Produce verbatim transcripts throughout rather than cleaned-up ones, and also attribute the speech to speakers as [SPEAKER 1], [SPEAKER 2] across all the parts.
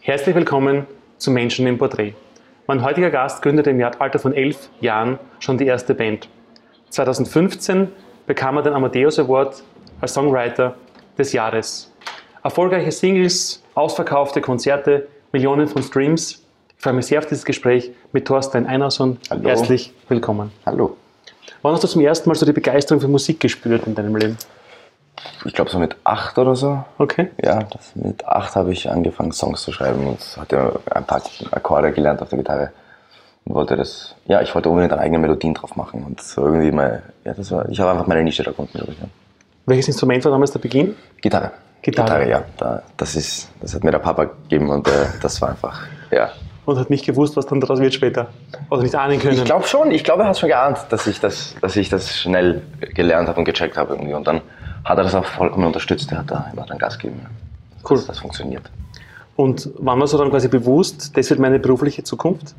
[SPEAKER 1] Herzlich willkommen zu Menschen im Porträt. Mein heutiger Gast gründete im Alter von elf Jahren schon die erste Band. zweitausendfünfzehn bekam er den Amadeus Award als Songwriter des Jahres. Erfolgreiche Singles, ausverkaufte Konzerte, Millionen von Streams. Ich freue mich sehr auf dieses Gespräch mit Thorstein Einarsson.
[SPEAKER 2] Hallo.
[SPEAKER 1] Herzlich willkommen.
[SPEAKER 2] Hallo.
[SPEAKER 1] Wann hast du zum ersten Mal so die Begeisterung für Musik gespürt in deinem Leben?
[SPEAKER 2] Ich glaube so mit acht oder so.
[SPEAKER 1] Okay.
[SPEAKER 2] Ja, das, mit acht habe ich angefangen Songs zu schreiben und hatte ein paar Akkorde gelernt auf der Gitarre und wollte das, ja, ich wollte unbedingt eigene Melodien drauf machen und so irgendwie mal, ja, das war, ich habe einfach meine Nische da gefunden, glaube ich. Ja.
[SPEAKER 1] Welches Instrument war damals der Beginn?
[SPEAKER 2] Gitarre.
[SPEAKER 1] Gitarre.
[SPEAKER 2] Gitarre, ja. Da, das ist, das hat mir der Papa gegeben und äh, das war einfach, ja.
[SPEAKER 1] Und hat nicht gewusst, was dann daraus wird später. Oder nicht ahnen können.
[SPEAKER 2] Ich glaube schon, ich glaube, er hat schon geahnt, dass ich das, dass ich das schnell gelernt habe und gecheckt habe irgendwie und dann hat er das auch vollkommen unterstützt, er hat da immer dann Gas gegeben.
[SPEAKER 1] Cool.
[SPEAKER 2] Dass das funktioniert.
[SPEAKER 1] Und wann war so dann quasi bewusst, das wird meine berufliche Zukunft?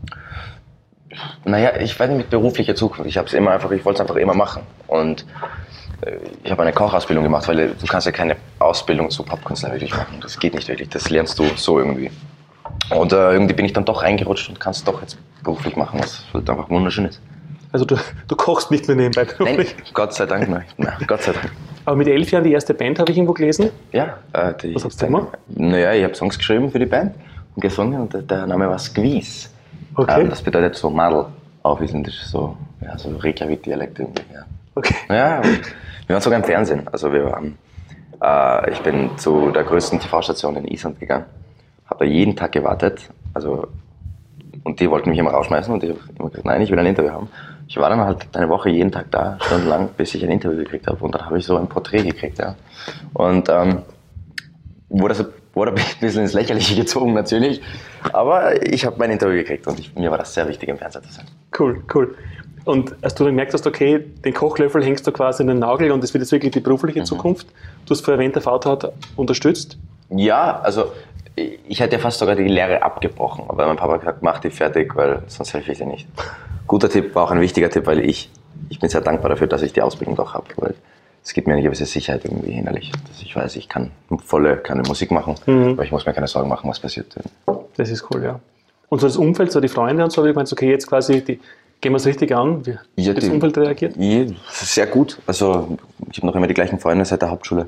[SPEAKER 2] Naja, ich weiß nicht mit beruflicher Zukunft. Ich habe es immer einfach, ich wollte es einfach immer machen. Und äh, ich habe eine Kochausbildung gemacht, weil du kannst ja keine Ausbildung zu Popkünstler wirklich machen. Das geht nicht wirklich. Das lernst du so irgendwie. Und äh, irgendwie bin ich dann doch reingerutscht und kann es doch jetzt beruflich machen, was halt einfach wunderschön ist.
[SPEAKER 1] Also du, du kochst nicht mehr nebenbei beruflich?
[SPEAKER 2] Nein, Gott sei Dank nicht. Nein, Gott sei Dank.
[SPEAKER 1] Aber mit elf Jahren die erste Band habe ich irgendwo gelesen.
[SPEAKER 2] Ja. Äh, die,
[SPEAKER 1] Was hast du gemacht?
[SPEAKER 2] Naja, ich habe Songs geschrieben für die Band und gesungen und der, der Name war Squeeze.
[SPEAKER 1] Okay.
[SPEAKER 2] Ähm, das bedeutet so Madel auf Isländisch, so, ja, so Reykjavik-Dialekt irgendwie. Ja.
[SPEAKER 1] Okay.
[SPEAKER 2] Ja, und wir waren sogar im Fernsehen. Also wir waren, äh, ich bin zu der größten T V-Station in Island gegangen, habe da jeden Tag gewartet. Also, und die wollten mich immer rausschmeißen und ich habe immer gesagt, nein, ich will ein Interview haben. Ich war dann halt eine Woche jeden Tag da, stundenlang, bis ich ein Interview gekriegt habe. Und dann habe ich so ein Porträt gekriegt. Ja. Und ähm, wurde, so, wurde ein bisschen ins Lächerliche gezogen natürlich. Aber ich habe mein Interview gekriegt und ich, mir war das sehr wichtig, im Fernsehen zu sein.
[SPEAKER 1] Cool, cool. Und als du dann gemerkt hast, okay, den Kochlöffel hängst du quasi in den Nagel und das wird jetzt wirklich die berufliche mhm. Zukunft. Du hast vorher erwähnt, der Vater hat unterstützt.
[SPEAKER 2] Ja, also ich hätte ja fast sogar die Lehre abgebrochen. Aber mein Papa hat gesagt, mach die fertig, weil sonst helfe ich dir nicht. Guter Tipp, war auch ein wichtiger Tipp, weil ich, ich bin sehr dankbar dafür, dass ich die Ausbildung doch habe. Weil es gibt mir eine gewisse Sicherheit irgendwie innerlich, dass ich weiß, ich kann volle keine Musik machen, mhm. aber ich muss mir keine Sorgen machen, was passiert.
[SPEAKER 1] Das ist cool, ja. Und so das Umfeld, so die Freunde und so, wie meinst du, okay, jetzt quasi, die, gehen wir es richtig an, wie
[SPEAKER 2] ja,
[SPEAKER 1] das
[SPEAKER 2] die,
[SPEAKER 1] Umfeld reagiert?
[SPEAKER 2] Ja, sehr gut. Also ich habe noch immer die gleichen Freunde seit der Hauptschule.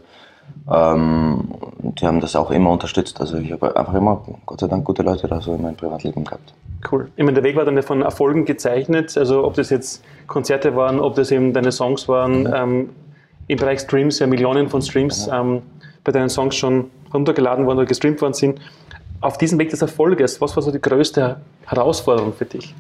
[SPEAKER 2] Ähm, die haben das auch immer unterstützt. Also ich habe einfach immer, Gott sei Dank, gute Leute da so in meinem Privatleben gehabt.
[SPEAKER 1] Cool. Ich meine, der Weg war dann ja von Erfolgen gezeichnet, also ob das jetzt Konzerte waren, ob das eben deine Songs waren, mhm. ähm, im Bereich Streams, ja Millionen von Streams mhm. ähm, bei deinen Songs schon runtergeladen worden oder gestreamt worden sind. Auf diesem Weg des Erfolges, was war so die größte Herausforderung für dich?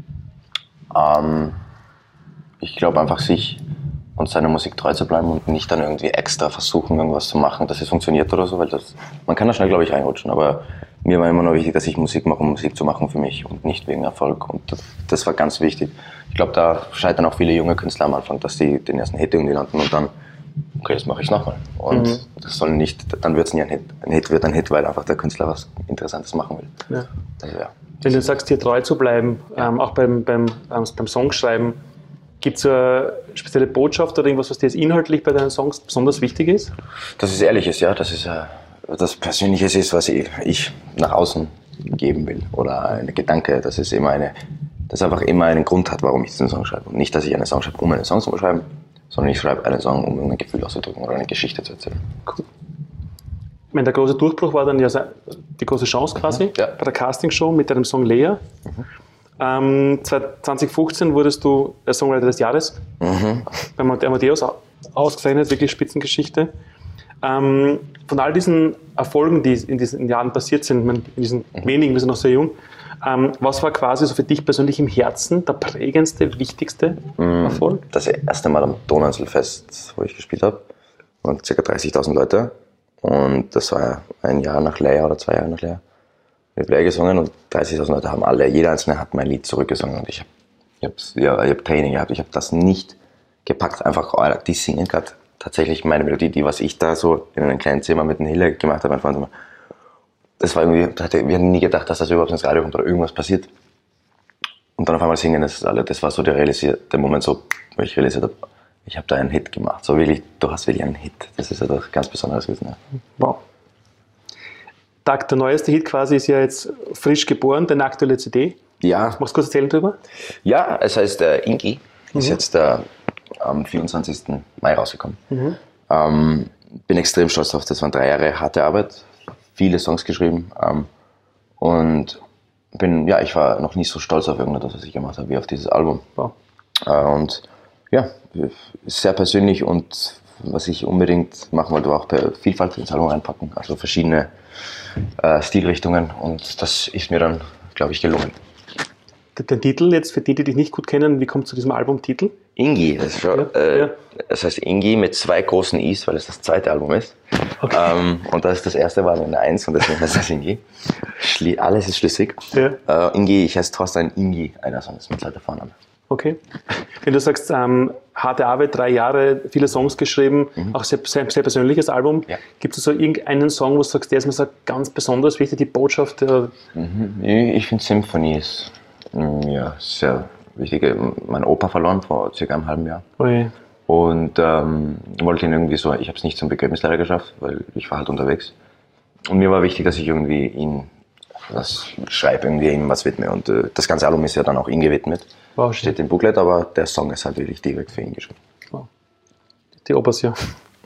[SPEAKER 2] Ähm, ich glaube einfach, sich und seiner Musik treu zu bleiben und nicht dann irgendwie extra versuchen, irgendwas zu machen, dass es funktioniert oder so, weil das, man kann da schnell, glaube ich, reinrutschen, aber mir war immer nur wichtig, dass ich Musik mache, um Musik zu machen für mich und nicht wegen Erfolg und das, das war ganz wichtig. Ich glaube, da scheitern auch viele junge Künstler am Anfang, dass die den ersten Hit irgendwie landen und dann, okay, jetzt mache ich es nochmal und mhm. das soll nicht, dann wird es nie ein Hit. Ein Hit wird ein Hit, weil einfach der Künstler was Interessantes machen will. Ja. Also, ja.
[SPEAKER 1] Wenn du sagst, dir treu zu bleiben, ja. ähm, auch beim, beim, ähm, beim Songschreiben, gibt es eine spezielle Botschaft oder irgendwas, was dir jetzt inhaltlich bei deinen Songs besonders wichtig ist?
[SPEAKER 2] Dass es ehrlich ist, ja. Dass es äh, das Persönliches ist, was ich, ich nach außen geben will. Oder ein Gedanke, dass es immer eine, dass einfach immer einen Grund hat, warum ich diesen Song schreibe. Und nicht, dass ich einen Song schreibe, um einen Song zu schreiben, sondern ich schreibe einen Song, um ein Gefühl auszudrücken oder eine Geschichte zu erzählen. Cool.
[SPEAKER 1] Ich meine, der große Durchbruch war dann ja die große Chance quasi, mhm, ja. bei der Castingshow mit deinem Song Lea. Mhm. Ähm, zwanzig fünfzehn wurdest du der Songwriter des Jahres, mhm. beim Amadeus ausgezeichnet, wirklich Spitzengeschichte. Ähm, von all diesen Erfolgen, die in diesen Jahren passiert sind, in diesen mhm. wenigen, wir sind noch sehr jung, ähm, was war quasi so für dich persönlich im Herzen der prägendste, wichtigste mhm. Erfolg?
[SPEAKER 2] Das erste Mal am Donauinselfest, wo ich gespielt habe, waren ca. dreißigtausend Leute und das war ein Jahr nach Lea oder zwei Jahre nach Lea. Ich habe Lea gesungen und dreißigtausend Leute haben alle, jeder Einzelne hat mein Lied zurückgesungen und ich habe ich hab, ja, ich hab Training gehabt, ich habe das nicht gepackt, einfach, die singen gerade tatsächlich meine Melodie, die, was ich da so in einem kleinen Zimmer mit einem Hille gemacht habe, mein Freund, das war irgendwie, wir hatten nie gedacht, dass das überhaupt ins Radio kommt oder irgendwas passiert. Und dann auf einmal singen das alle, das war so der, der Moment, so, wo ich realisiert habe, ich habe da einen Hit gemacht, so wirklich, du hast wirklich einen Hit, das ist etwas ganz Besonderes gewesen. Ja.
[SPEAKER 1] Wow. Tag, der neueste Hit quasi ist ja jetzt frisch geboren, deine aktuelle C D.
[SPEAKER 2] Ja.
[SPEAKER 1] Magst du kurz erzählen drüber?
[SPEAKER 2] Ja, es heißt äh, Ingi. Mhm. Ist jetzt äh, am vierundzwanzigsten Mai rausgekommen. Mhm. Ähm, bin extrem stolz drauf. Das waren drei Jahre harte Arbeit, viele Songs geschrieben. Ähm, und bin, ja, ich war noch nie so stolz auf irgendetwas, was ich gemacht habe, wie auf dieses Album. Wow. Äh, und ja, sehr persönlich, und was ich unbedingt machen wollte, war auch Vielfalt ins Album reinpacken, also verschiedene äh, Stilrichtungen, und das ist mir dann, glaube ich, gelungen.
[SPEAKER 1] Den Titel jetzt, für die, die dich nicht gut kennen, wie kommt es zu diesem Albumtitel?
[SPEAKER 2] Ingi, das, ist schon, ja, äh, ja. das heißt Ingi mit zwei großen Is, weil es das zweite Album ist. Okay. Ähm, und das ist das erste, war eine Eins, und deswegen heißt das Ingi. Schli- alles ist schlüssig. Ja. Äh, Ingi, ich heiße Thorstein Ingi, einer Sonne ist mein zweiter Vorname.
[SPEAKER 1] Okay. Wenn du sagst, ähm, harte Arbeit, drei Jahre, viele Songs geschrieben, mhm. auch sehr, sehr, sehr persönliches Album. Ja. Gibt es so irgendeinen Song, wo du sagst, der ist mir so ganz besonders wichtig, die Botschaft? Der
[SPEAKER 2] mhm. Ich finde Symphonie ist ja, sehr wichtig. Mein Opa verloren vor circa einem halben Jahr. Ui. Und ähm, wollte ihn irgendwie so, ich habe es nicht zum Begräbnis leider geschafft, weil ich war halt unterwegs. Und mir war wichtig, dass ich irgendwie ihn was schreibe, irgendwie ihm was widme. Und äh, das ganze Album ist ja dann auch ihm gewidmet. Wow, steht im Booklet, aber der Song ist halt wirklich direkt für ihn geschrieben.
[SPEAKER 1] Wow. Die Opas, ja.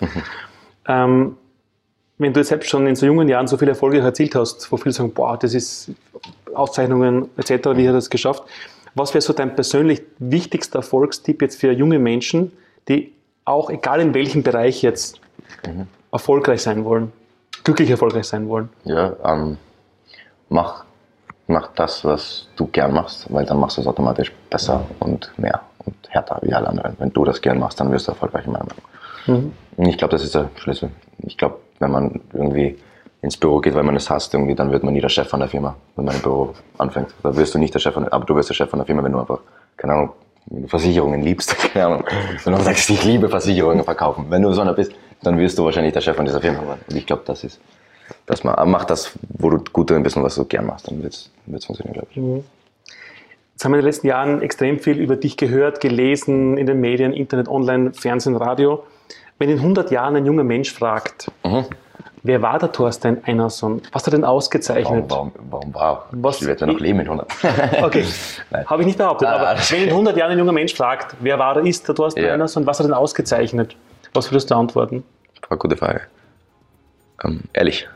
[SPEAKER 1] ähm, wenn du jetzt selbst schon in so jungen Jahren so viele Erfolge erzielt hast, wo viele sagen, boah, das ist Auszeichnungen et cetera, wie hat er das geschafft? Was wäre so dein persönlich wichtigster Erfolgstipp jetzt für junge Menschen, die auch, egal in welchem Bereich jetzt, mhm. erfolgreich sein wollen, glücklich erfolgreich sein wollen?
[SPEAKER 2] Ja, ähm, mach, mach das, was du gern machst, weil dann machst du es automatisch besser und mehr und härter wie alle anderen. Wenn du das gern machst, dann wirst du erfolgreich in meiner Meinung. Mhm. Und ich glaube, das ist der Schlüssel. Ich glaube, wenn man irgendwie ins Büro geht, weil man es hasst, irgendwie, dann wird man nie der Chef von der Firma, wenn man im Büro anfängt. Da wirst du nicht der Chef von der, aber du wirst der Chef von der Firma, wenn du einfach, keine Ahnung, wenn du Versicherungen liebst, keine Ahnung, wenn du sagst, ich liebe Versicherungen verkaufen. Wenn du so einer bist, dann wirst du wahrscheinlich der Chef von dieser Firma werden. Und ich glaube, das ist, dass man, mach das, wo du gut drin bist und was du gern machst, dann wird es funktionieren, glaube ich.
[SPEAKER 1] Mhm. Jetzt haben wir in den letzten Jahren extrem viel über dich gehört, gelesen, in den Medien, Internet, Online, Fernsehen, Radio. Wenn in hundert Jahren ein junger Mensch fragt, mhm. wer war der Thorstein Einarsson? Was hat er denn ausgezeichnet?
[SPEAKER 2] Warum, warum, warum war? Was? Ich werde ja noch leben in hundert.
[SPEAKER 1] Okay, habe ich nicht behauptet. Aber wenn in hundert Jahren ein junger Mensch fragt, wer war, ist der Thorstein ja. Einarsson, was hat er denn ausgezeichnet? Was würdest du antworten?
[SPEAKER 2] Eine gute Frage. Ähm, ehrlich.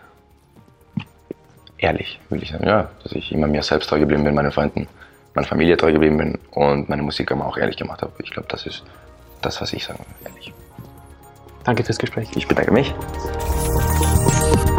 [SPEAKER 2] Ehrlich, will ich sagen. Ja, dass ich immer mir selbst treu geblieben bin, meinen Freunden, meiner Familie treu geblieben bin und meine Musik immer auch ehrlich gemacht habe. Ich glaube, das ist das, was ich sagen will. Ehrlich.
[SPEAKER 1] Danke fürs Gespräch.
[SPEAKER 2] Ich bedanke mich.